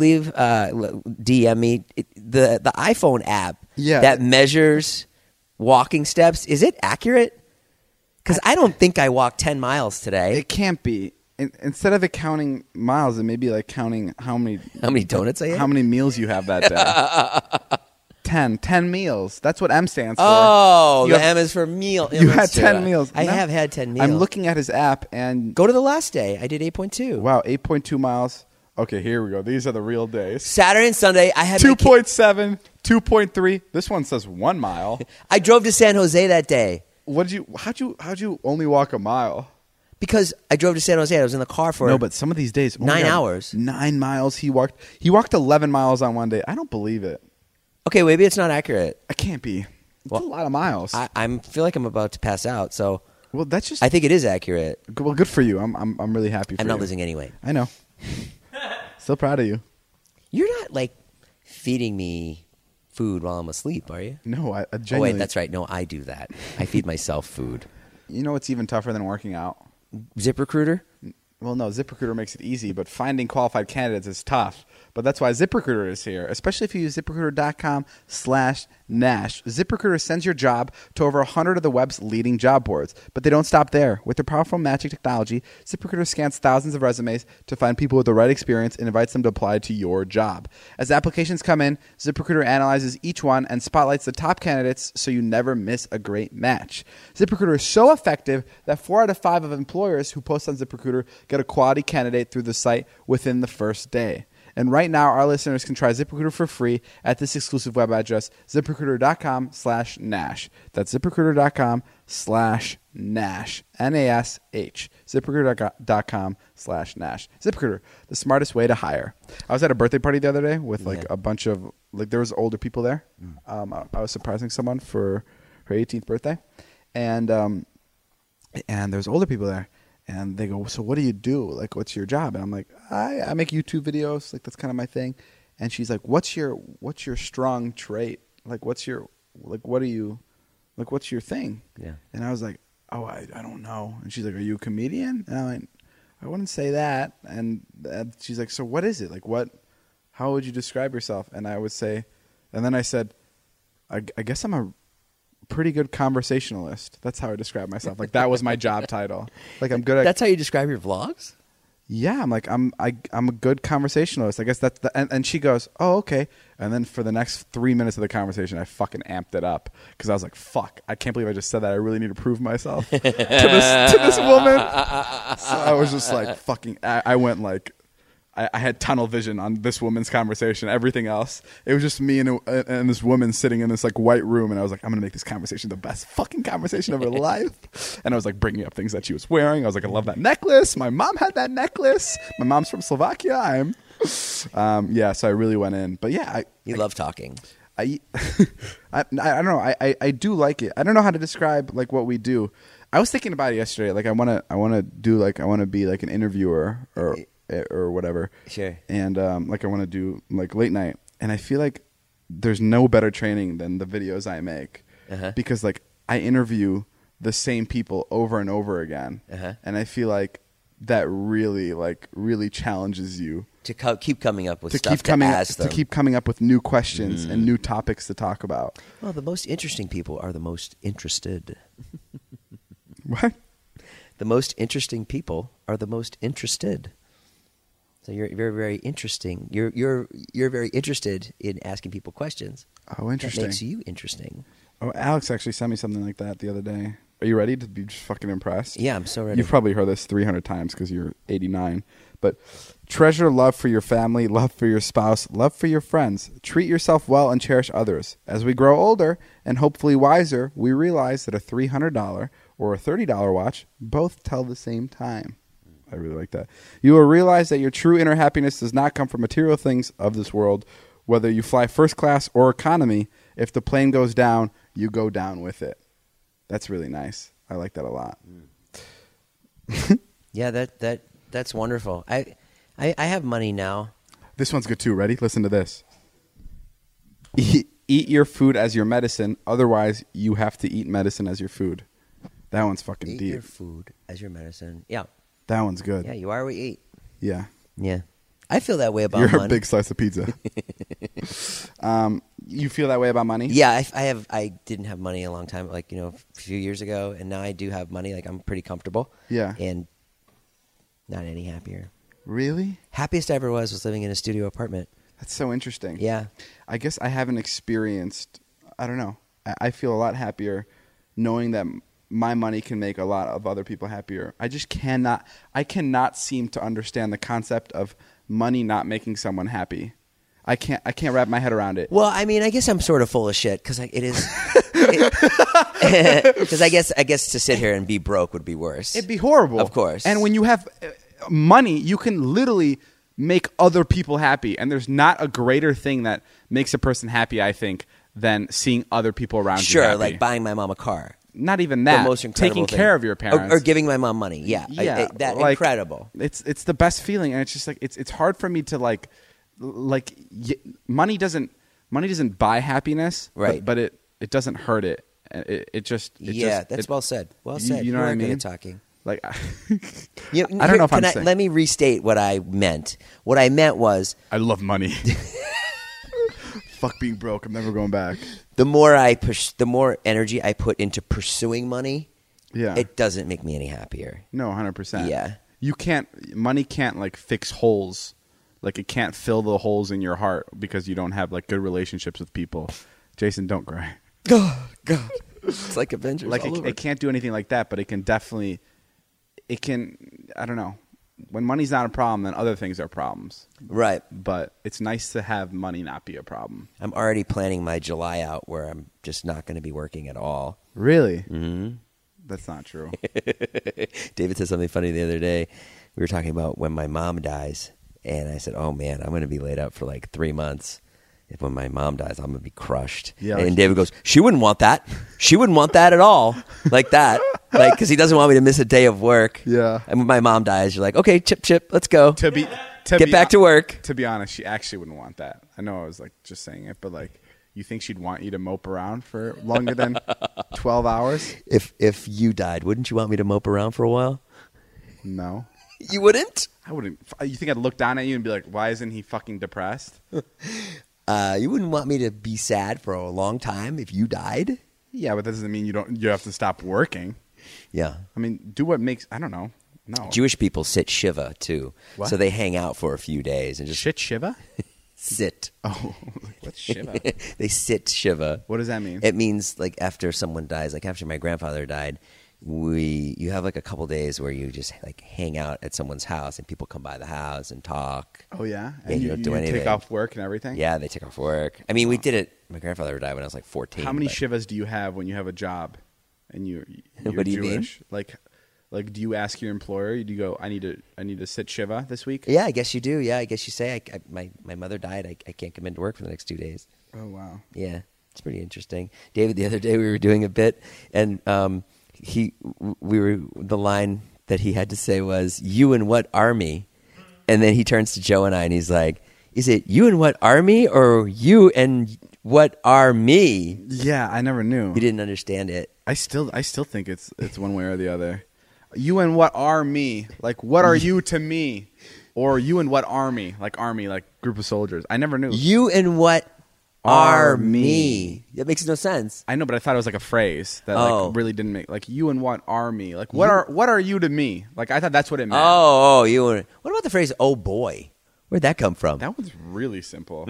S3: DM me the iPhone app that measures walking steps? Is it accurate? Because I don't think I walked 10 miles today.
S2: It can't be. Instead of it counting miles, it may be like counting how many
S3: donuts I ate?
S2: How many meals you have that day. 10 meals. That's what M stands for.
S3: Oh, the M is for meal.
S2: You had 10 meals.
S3: I have had 10 meals.
S2: I'm looking at his app and
S3: go to the last day. I did 8.2.
S2: Wow, 8.2 miles. Okay, here we go. These are the real days.
S3: Saturday and Sunday, I had
S2: 2.7, 2.3. This one says 1 mile.
S3: I drove to San Jose that day.
S2: How'd you only walk a mile?
S3: Because I drove to San Jose. I was in the car for
S2: but some of these days,
S3: 9 hours.
S2: 9 miles he walked. He walked 11 miles on one day. I don't believe it.
S3: Okay, maybe it's not accurate.
S2: It can't be. It's a lot of miles.
S3: I feel like I'm about to pass out. So
S2: that's just.
S3: I think it is accurate.
S2: Well, good for you. I'm really happy for you.
S3: I'm not losing any weight.
S2: I know. Still proud of you.
S3: You're not like feeding me food while I'm asleep, are you?
S2: No, I genuinely.
S3: Oh wait, that's right. No, I do that. I feed myself food.
S2: You know what's even tougher than working out?
S3: ZipRecruiter?
S2: Well, no, ZipRecruiter makes it easy, but finding qualified candidates is tough. But that's why ZipRecruiter is here, especially if you use ZipRecruiter.com/Nash. ZipRecruiter sends your job to over 100 of the web's leading job boards. But they don't stop there. With their powerful matching technology, ZipRecruiter scans thousands of resumes to find people with the right experience and invites them to apply to your job. As applications come in, ZipRecruiter analyzes each one and spotlights the top candidates so you never miss a great match. ZipRecruiter is so effective that 4 out of 5 of employers who post on ZipRecruiter get a quality candidate through the site within the first day. And right now, our listeners can try ZipRecruiter for free at this exclusive web address, ZipRecruiter.com/Nash. That's ZipRecruiter.com/Nash. N-A-S-H. ZipRecruiter.com/Nash. ZipRecruiter, the smartest way to hire. I was at a birthday party the other day with a bunch of, there was older people there. I was surprising someone for her 18th birthday. And there's older people there. And they go, so what do you do? Like, what's your job? And I'm like, I make YouTube videos. Like, that's kind of my thing. And she's like, what's your strong trait? Like, what's your thing? Yeah. And I was like, oh, I don't know. And she's like, are you a comedian? And I'm like, I wouldn't say that. And she's like, so what is it? Like, how would you describe yourself? And I would say, and then I said, I guess I'm a pretty good conversationalist. That's how I describe myself. Like, that was my job title. Like, I'm good at.
S3: That's how you describe your vlogs?
S2: Yeah, I'm like, I'm a good conversationalist. I guess that's and she goes, oh, okay. And then for the next 3 minutes of the conversation, I fucking amped it up because I was like, fuck, I can't believe I just said that. I really need to prove myself to this woman. So I was just like, fucking. I went like. I had tunnel vision on this woman's conversation. Everything else, it was just me and this woman sitting in this like white room, and I was like, I'm gonna make this conversation the best fucking conversation of her life. And I was like bringing up things that she was wearing. I was like, I love that necklace. My mom had that necklace. My mom's from Slovakia. So I really went in. But yeah,
S3: you love talking.
S2: I don't know. I do like it. I don't know how to describe like what we do. I was thinking about it yesterday. Like I want to be like an interviewer or whatever.
S3: Sure.
S2: And like I want to do like late night, and I feel like there's no better training than the videos I make because like I interview the same people over and over again, and I feel like that really challenges you
S3: to keep coming up with stuff to ask them.
S2: To keep coming up with new questions and new topics to talk about.
S3: Well, the most interesting people are the most interested.
S2: What?
S3: The most interesting people are the most interested. So you're very, very interesting. You're very interested in asking people questions.
S2: Oh, interesting.
S3: That makes you interesting.
S2: Oh, Alex actually sent me something like that the other day. Are you ready to be just fucking impressed?
S3: Yeah, I'm so ready.
S2: You've probably heard this 300 times because you're 89. But treasure love for your family, love for your spouse, love for your friends. Treat yourself well and cherish others. As we grow older and hopefully wiser, we realize that a $300 or a $30 watch both tell the same time. I really like that. You will realize that your true inner happiness does not come from material things of this world. Whether you fly first class or economy, if the plane goes down, you go down with it. That's really nice. I like that a lot.
S3: Yeah, that's wonderful. I have money now.
S2: This one's good too. Ready? Listen to this. Eat your food as your medicine. Otherwise, you have to eat medicine as your food. That one's fucking
S3: Eat
S2: deep.
S3: your food as your medicine. Yeah.
S2: That one's good.
S3: Yeah, you are what you eat.
S2: Yeah.
S3: Yeah. I feel that way about
S2: You're
S3: money.
S2: a big slice of pizza. You feel that way about money?
S3: Yeah, I didn't have money a long time, like, a few years ago, and now I do have money. Like, I'm pretty comfortable.
S2: Yeah.
S3: And not any happier.
S2: Really?
S3: Happiest I ever was living in a studio apartment.
S2: That's so interesting.
S3: Yeah.
S2: I guess I haven't experienced, I don't know. I feel a lot happier knowing that my money can make a lot of other people happier. I cannot seem to understand the concept of money not making someone happy. I can't wrap my head around it.
S3: Well, I mean, I guess I'm sort of full of shit because it is. Because I guess to sit here and be broke would be worse.
S2: It'd be horrible.
S3: Of course.
S2: And when you have money, you can literally make other people happy. And there's not a greater thing that makes a person happy, I think, than seeing other people around you
S3: Sure,
S2: happy.
S3: like buying my mom a car.
S2: Not even that.
S3: The most incredible
S2: taking
S3: thing.
S2: care of your parents.
S3: Or giving my mom money. Yeah.
S2: Yeah,
S3: That
S2: like,
S3: incredible.
S2: It's the best feeling, and it's just like it's hard for me to money doesn't buy happiness,
S3: Right?
S2: But it doesn't hurt it. That's
S3: well said. Well said.
S2: You know what I
S3: are good
S2: mean?
S3: at talking.
S2: Like,
S3: I
S2: don't know if I'm saying.
S3: Let me restate what I meant. What I meant was
S2: I love money. Fuck being broke. I'm never going back.
S3: the more energy I put into pursuing money,
S2: Yeah.
S3: it doesn't make me any happier.
S2: No, 100%.
S3: Yeah.
S2: Money can't like fix holes. Like it can't fill the holes in your heart because you don't have like good relationships with people. Jason, don't cry.
S3: Oh, God. It's like Avengers.
S2: Like
S3: all over.
S2: it can't do anything like that, but it can definitely, I don't know. When money's not a problem, then other things are problems.
S3: Right.
S2: But it's nice to have money not be a problem.
S3: I'm already planning my July out where I'm just not going to be working at all.
S2: Really? Mm-hmm. That's not true.
S3: David said something funny the other day. We were talking about when my mom dies, and I said, "Oh man, I'm going to be laid up for like 3 months. If when my mom dies, I'm going to be crushed."
S2: Yeah,
S3: and
S2: like-
S3: David goes, "She wouldn't want that. She wouldn't want that at all, like that, like because he doesn't want me to miss a day of work."
S2: Yeah.
S3: And when my mom dies, you're like, "Okay, chip, let's go. Get back to work."
S2: To be honest, she actually wouldn't want that. I know I was like just saying it, but like, you think she'd want you to mope around for longer than 12 hours?
S3: If you died, wouldn't you want me to mope around for a while?
S2: No.
S3: You wouldn't?
S2: I wouldn't. You think I'd look down at you and be like, why isn't he fucking depressed?
S3: You wouldn't want me to be sad for a long time if you died?
S2: Yeah, but that doesn't mean you have to stop working.
S3: Yeah.
S2: I mean, do what makes, I don't know. No.
S3: Jewish people sit Shiva, too.
S2: What?
S3: So they hang out for a few days and just
S2: Shit Shiva?
S3: sit.
S2: Oh, what's Shiva?
S3: They sit Shiva.
S2: What does that mean?
S3: It means, like, after someone dies, like after my grandfather died, you have, like, a couple days where you just, like, hang out at someone's house and people come by the house and talk.
S2: Oh, yeah?
S3: Yeah,
S2: And
S3: you don't do
S2: take
S3: anything.
S2: off work and everything?
S3: Yeah, they take off work. I mean, we did it. My grandfather died when I was, like, 14.
S2: How many
S3: but-
S2: Shivas do you have when you have a job and you're
S3: What do you mean?
S2: Jewish? Like, do you ask your employer? Do you go, I need to sit Shiva this week?
S3: Yeah, I guess you do. Yeah, I guess you say, my mother died. I can't come into work for the next 2 days.
S2: Oh, wow.
S3: Yeah, it's pretty interesting. David, the other day we were doing a bit, and the line that he had to say was, "You and what army?" And then he turns to Joe and I, and he's like, "Is it you and what army, or you and what are me?"
S2: Yeah, I never knew.
S3: We didn't understand it.
S2: I still think it's one way or the other. You and what are me? Like, what are you to me? Or you and what army? Like group of soldiers. I never knew.
S3: You and what are me? That makes no sense.
S2: I know, but I thought it was like a phrase that
S3: Oh.
S2: like really didn't make, like, you and what are me? Like, what are you to me? Like, I thought that's what it meant.
S3: You and what about the phrase "oh boy"? Where'd that come from?
S2: That one's really simple.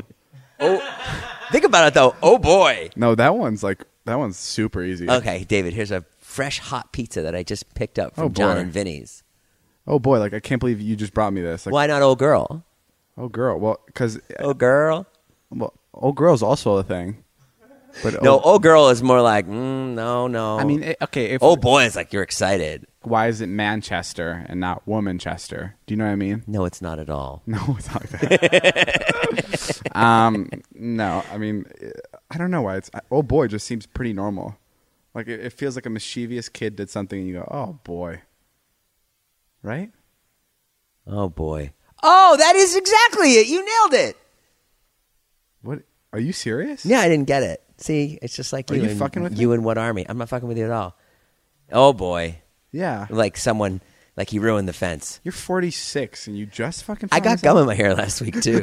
S3: Think about it though. Oh boy.
S2: No, that one's super easy.
S3: Okay, David, here's a fresh hot pizza that I just picked up from
S2: Oh,
S3: John
S2: boy.
S3: and Vinny's.
S2: Oh boy, like I can't believe you just brought me this. Like,
S3: Why not old girl?
S2: oh girl, well, because
S3: Old girl?
S2: old girl's also a thing. But
S3: No, old girl is more like, no.
S2: I mean, okay. If,
S3: old boy is like, you're excited.
S2: why is it Manchester and not Womanchester? Do you know what I mean?
S3: No, it's not at all.
S2: No, it's not like that. No, I mean, I don't know why it's. Oh boy, just seems pretty normal. Like it feels like a mischievous kid did something, and you go, oh boy, right?
S3: Oh, boy. Oh, that is exactly it. You nailed it.
S2: What? Are you serious?
S3: Yeah, I didn't get it. See, it's just like
S2: Are
S3: you.
S2: you
S3: and,
S2: fucking with me?
S3: you and what army? I'm not fucking with you at all. Oh, boy.
S2: Yeah.
S3: Like someone, like he ruined the fence.
S2: You're 46 and you just fucking.
S3: I
S2: found
S3: got
S2: this
S3: gum
S2: out?
S3: in my hair last week, too.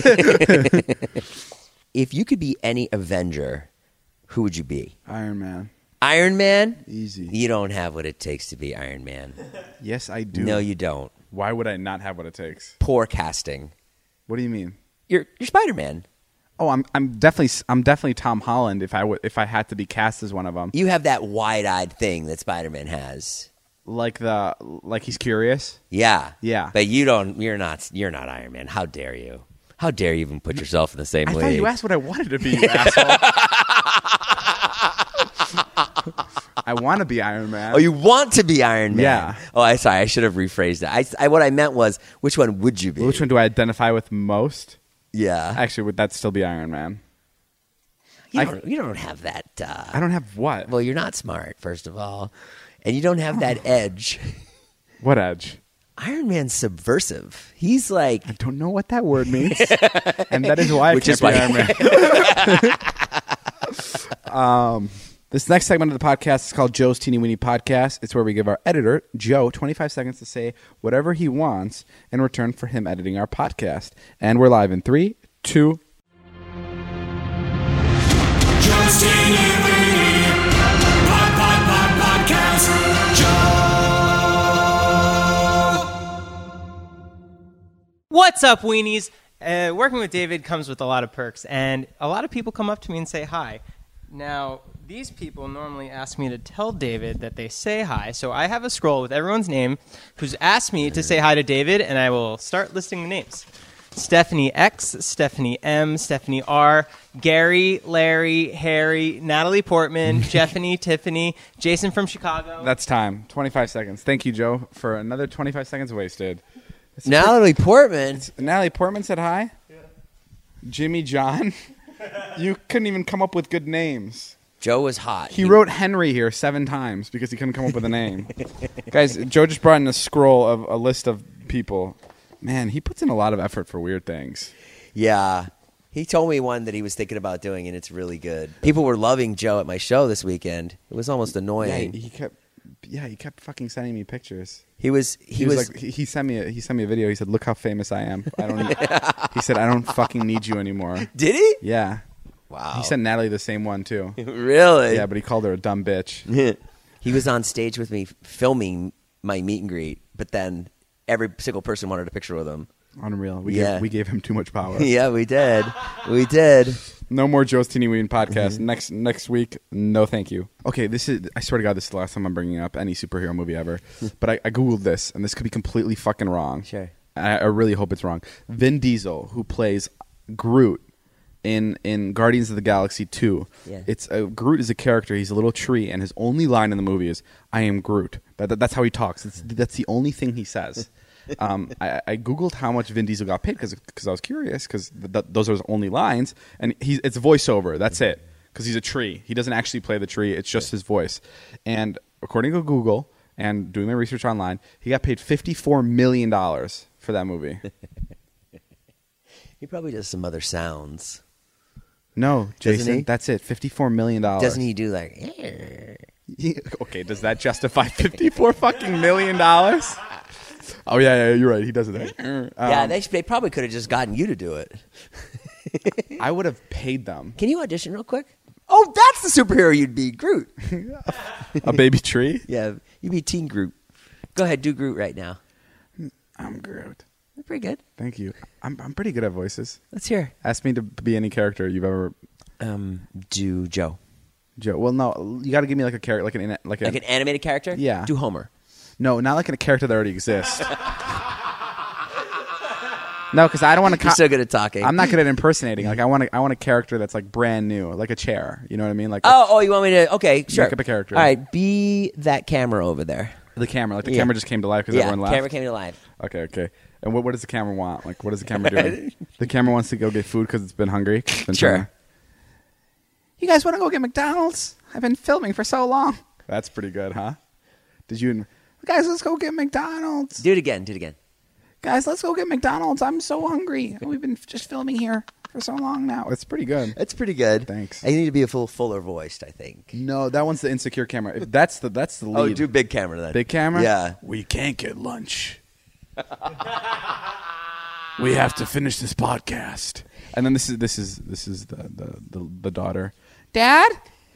S3: If you could be any Avenger, who would you be?
S2: Iron Man.
S3: Iron Man?
S2: Easy.
S3: You don't have what it takes to be Iron Man.
S2: Yes, I do.
S3: No, you don't.
S2: Why would I not have what it takes?
S3: Poor casting.
S2: What do you mean?
S3: You're Spider-Man.
S2: Oh, I'm definitely Tom Holland if I had to be cast as one of them.
S3: You have that wide-eyed thing that Spider-Man has.
S2: Like he's curious.
S3: Yeah.
S2: Yeah.
S3: But you're not Iron Man. How dare you? How dare you even put yourself in the same
S2: I
S3: league?
S2: thought you asked what I wanted to be, you asshole. I want to be Iron Man.
S3: Oh, you want to be Iron Man?
S2: Yeah.
S3: Oh, I should have rephrased that. What I meant was, which one would you be?
S2: Which one do I identify with most?
S3: Yeah.
S2: Actually, would that still be Iron Man?
S3: You don't have that.
S2: I don't have what?
S3: Well, you're not smart, first of all, and you don't have that edge.
S2: What edge?
S3: Iron Man's subversive. He's like,
S2: I don't know what that word means, and that is why I
S3: Which
S2: can't
S3: is
S2: be
S3: why-
S2: Iron Man. This next segment of the podcast is called Joe's Teeny Weeny Podcast. It's where we give our editor, Joe, 25 seconds to say whatever he wants in return for him editing our podcast. And we're live in 3, 2.
S6: Joe's Teeny Weeny Podcast. Joe.
S7: What's up, weenies? Working with David comes with a lot of perks, and a lot of people come up to me and say hi. Now, these people normally ask me to tell David that they say hi, so I have a scroll with everyone's name who's asked me to say hi to David, and I will start listing the names. Stephanie X, Stephanie M, Stephanie R, Gary, Larry, Harry, Natalie Portman, Jeffany, Tiffany, Jason from Chicago.
S2: That's time. 25 seconds. Thank you, Joe, for another 25 seconds wasted.
S3: Natalie Portman.
S2: Natalie Portman said hi? Yeah. Jimmy John? You couldn't even come up with good names.
S3: Joe was hot.
S2: He wrote Henry here 7 times because he couldn't come up with a name. Guys, Joe just brought in a scroll of a list of people. Man, he puts in a lot of effort for weird things.
S3: Yeah. He told me one that he was thinking about doing, and it's really good. People were loving Joe at my show this weekend. It was almost annoying.
S2: He kept fucking sending me pictures.
S3: He was
S2: like he sent me a video. He said, "Look how famous I am." He said, "I don't fucking need you anymore."
S3: Did he?
S2: Yeah.
S3: Wow.
S2: He sent Natalie the same one too.
S3: Really?
S2: Yeah, but he called her a dumb bitch.
S3: He was on stage with me filming my meet and greet, but then every single person wanted a picture with him.
S2: Unreal. We gave him too much power.
S3: Yeah, we did. We did.
S2: No more Joe's Teeny Weeny Podcast. Next week, no thank you. Okay, I swear to God, this is the last time I'm bringing up any superhero movie ever. But I Googled this, and this could be completely fucking wrong.
S3: Sure.
S2: I really hope it's wrong. Vin Diesel, who plays Groot in Guardians of the Galaxy 2.
S3: Yeah.
S2: Groot is a character. He's a little tree, and his only line in the movie is, "I am Groot." That's how he talks. That's the only thing he says. I Googled how much Vin Diesel got paid because I was curious because those are his only lines, and it's voiceover. That's it, because he's a tree. He doesn't actually play the tree. It's just his voice. And according to Google and doing my research online, he got paid $54 million for that movie.
S3: He probably does some other sounds.
S2: No, Jason,
S3: Doesn't he?
S2: that's it. $54 million.
S3: Doesn't he do like?
S2: Okay, does that justify $54 fucking million? Oh yeah, you're right. He does it.
S3: Yeah, they probably could have just gotten you to do it.
S2: I would have paid them.
S3: Can you audition real quick? Oh, that's the superhero you'd be, Groot.
S2: A baby tree?
S3: Yeah, you'd be Teen Groot. Go ahead, do Groot right now.
S2: I'm Groot.
S3: That's pretty good.
S2: Thank you. I'm pretty good at voices.
S3: Let's hear.
S2: Ask me to be any character you've ever.
S3: Do Joe.
S2: Joe. Well, no, you got to give me like a character, like
S3: an animated character.
S2: Yeah.
S3: Do Homer.
S2: No, not like a character that already exists. No, because I don't want to.
S3: You're so good at talking.
S2: I'm not good at impersonating. Like I want a character that's like brand new, like a chair. You know what I mean? Like
S3: you want me to? Okay, sure.
S2: Make up a character.
S3: All right, be that camera over there.
S2: The camera, like the camera just came to life because everyone laughed.
S3: Camera came to life.
S2: Okay. And what does the camera want? Like, what is the camera doing? The camera wants to go get food because it's been hungry.
S3: Sure.
S2: You guys want to go get McDonald's? I've been filming for so long. That's pretty good, huh? Guys, let's go get McDonald's.
S3: Do it again.
S2: Guys, let's go get McDonald's. I'm so hungry. We've been just filming here for so long now. It's pretty good.
S3: It's pretty good.
S2: Thanks.
S3: And you need to be a little fuller voiced, I think.
S2: No, that one's the insecure camera. That's the lead.
S3: Oh, do big camera then.
S2: Big camera?
S3: Yeah.
S2: We can't get lunch. We have to finish this podcast. And then this is the daughter. Dad?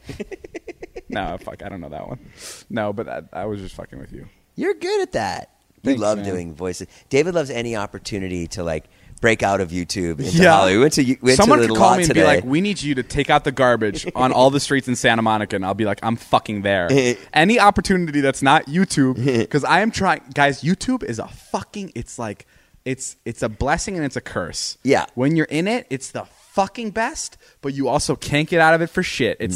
S2: No, fuck, I don't know that one. No, but I was just fucking with you.
S3: You're good at that.
S2: Thanks,
S3: you love
S2: man.
S3: doing voices. David loves any opportunity to like break out of YouTube into Hollywood.
S2: Someone
S3: to
S2: could
S3: the
S2: call
S3: lot
S2: me and
S3: today.
S2: be like, "We need you to take out the garbage on all the streets in Santa Monica," and I'll be like, "I'm fucking there." Any opportunity that's not YouTube, because I am trying. Guys, YouTube is a fucking. It's like, it's a blessing and it's a curse.
S3: Yeah.
S2: When you're in it, it's the fucking best, but you also can't get out of it for shit. It's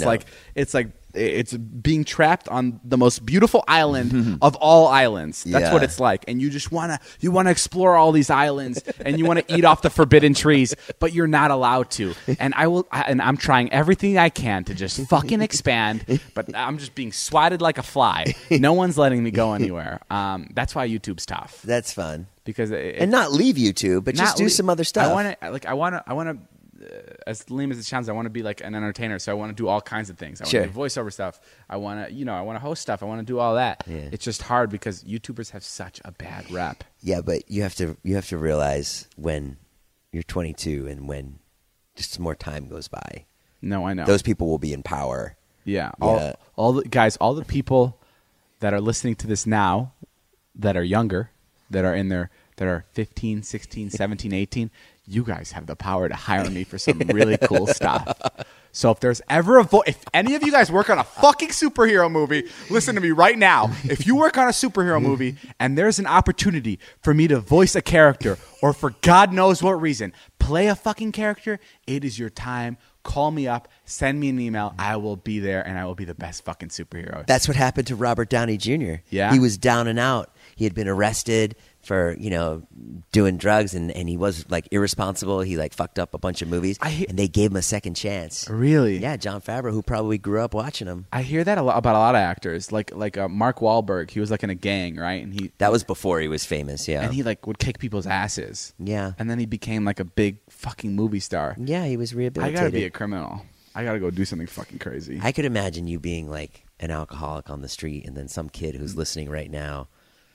S2: it's being trapped on the most beautiful island of all islands. That's what it's like. And you just wanna explore all these islands and you wanna eat off the forbidden trees, but you're not allowed to. And I'm trying everything I can to just fucking expand, but I'm just being swatted like a fly. No one's letting me go anywhere. That's why YouTube's tough.
S3: That's fun.
S2: Because
S3: and not leave YouTube, but just do some other stuff.
S2: I want to. As lame as it sounds, I want to be like an entertainer, so I want to do all kinds of things. I want to do voiceover stuff. I want to host stuff. I want to do all that. Yeah. It's just hard because YouTubers have such a bad rep.
S3: Yeah, but you have to realize when you're 22 and when just more time goes by.
S2: No, I know.
S3: Those people will be in power.
S2: Yeah. All the people that are listening to this now that are younger, that are 15, 16, 17, 18, you guys have the power to hire me for some really cool stuff. So if there's ever if any of you guys work on a fucking superhero movie, listen to me right now. If you work on a superhero movie and there's an opportunity for me to voice a character or for God knows what reason, play a fucking character, it is your time. Call me up, send me an email. I will be there and I will be the best fucking superhero.
S3: That's what happened to Robert Downey Jr.
S2: Yeah.
S3: He was down and out. He had been arrested for, doing drugs and he was like irresponsible. He like fucked up a bunch of movies and they gave him a second chance.
S2: Really?
S3: Yeah, Jon Favreau, who probably grew up watching him.
S2: I hear that about a lot of actors. Like Mark Wahlberg, he was like in a gang, right? And
S3: that was before he was famous, yeah.
S2: And he like would kick people's asses.
S3: Yeah.
S2: And then he became like a big fucking movie star.
S3: Yeah, he was rehabilitated.
S2: I gotta be a criminal. I gotta go do something fucking crazy.
S3: I could imagine you being like an alcoholic on the street and then some kid who's listening right now,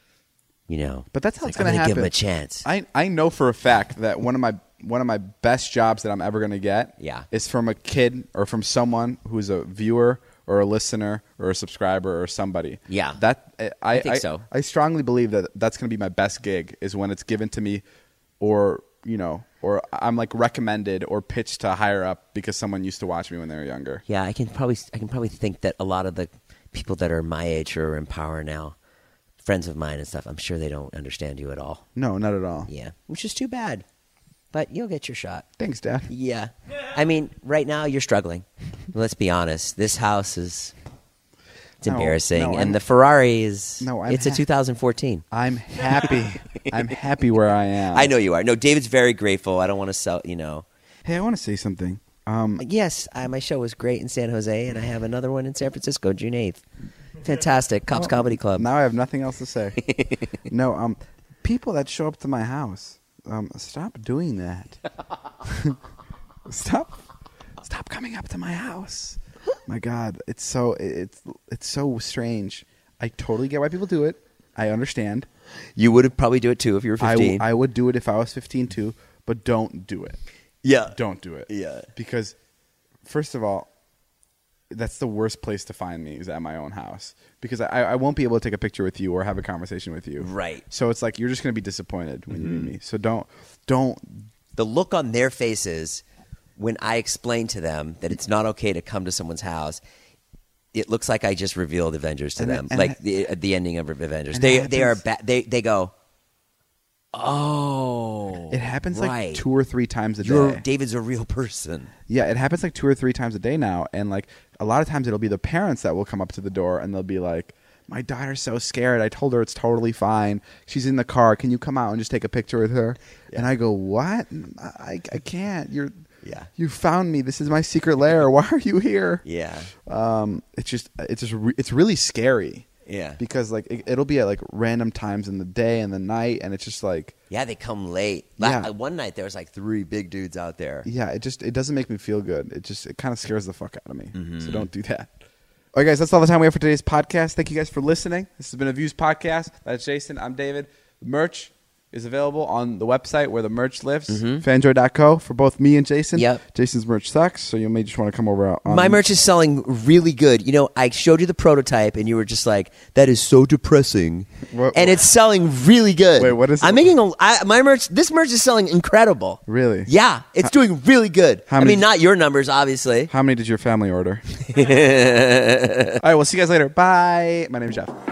S2: But that's how it's
S3: like,
S2: gonna happen.
S3: Give him a chance.
S2: I know for a fact that one of my best jobs that I'm ever gonna get is from a kid or from someone who's a viewer or a listener or a subscriber or somebody.
S3: Yeah.
S2: I
S3: think so.
S2: I strongly believe that that's gonna be my best gig is when it's given to me or I'm like recommended or pitched to higher up because someone used to watch me when they were younger.
S3: Yeah, I can probably think that a lot of the people that are my age who are in power now, friends of mine and stuff, I'm sure they don't understand you at all.
S2: No, not at all.
S3: Yeah, which is too bad. But you'll get your shot.
S2: Thanks, Dad.
S3: Yeah. I mean, right now you're struggling. Let's be honest. This house is embarrassing. And the Ferrari is it's a 2014.
S2: I'm happy. I'm happy where I am.
S3: I know you are. No, David's very grateful. I don't want to sell,
S2: Hey, I want to say something.
S3: Yes, my show was great in San Jose, and I have another one in San Francisco, June 8th. Fantastic. Cops Comedy Club.
S2: Now I have nothing else to say. No, people that show up to my house, stop doing that. Stop coming up to my house. My God, it's so strange. I totally get why people do it. I understand.
S3: You would probably do it too if you were 15.
S2: I would do it if I was 15 too, but don't do it.
S3: Yeah.
S2: Don't do it.
S3: Yeah.
S2: Because, first of all, that's the worst place to find me is at my own house. Because I won't be able to take a picture with you or have a conversation with you.
S3: Right.
S2: So it's like you're just going to be disappointed when you meet me. So don't.
S3: The look on their faces when I explain to them that it's not okay to come to someone's house it looks like I just revealed Avengers to
S2: And
S3: them,
S2: it- and
S3: like the ending of Avengers.
S2: and
S3: They
S2: it
S3: they are
S2: happens-
S3: they go, oh,
S2: It happens
S3: right.
S2: like 2 or 3 times a
S3: You're,
S2: day.
S3: David's a real person.
S2: Yeah, it happens like 2 or 3 times a day now, and like a lot of times it'll be the parents that will come up to the door and they'll be like, "My daughter's so scared. I told her it's totally fine. She's in the car. Can you come out and just take a picture with her?" And I go, "What? I can't. You found me. This is my secret lair. Why are you here?"
S3: Yeah,
S2: It's really scary.
S3: yeah,
S2: Because like it'll be at like random times in the day and the night, and it's just like
S3: yeah. They come late.
S2: Yeah.
S3: One night there was like 3 big dudes out there.
S2: it doesn't make me feel good. It kind of scares the fuck out of me.
S3: Mm-hmm.
S2: So don't do that. All right, guys, that's all the time we have for today's podcast. Thank you guys for listening. This has been a Views podcast. That's Jason. I'm David. The merch is available on the website where the merch lives, fanjoy.co, for both me and Jason.
S3: Yep.
S2: Jason's merch sucks, so you may just want to come over.
S3: My merch is selling really good. You know, I showed you the prototype, and you were just like, "That is so depressing,"
S2: What-
S3: and it's selling really good.
S2: Wait, what is
S3: I'm
S2: it?
S3: making my merch. This merch is selling incredible.
S2: Really?
S3: Yeah, it's doing really good.
S2: How
S3: I
S2: many-
S3: mean, not your numbers, obviously.
S2: How many did your family order? All right, we'll see you guys later. Bye. My name's Jeff.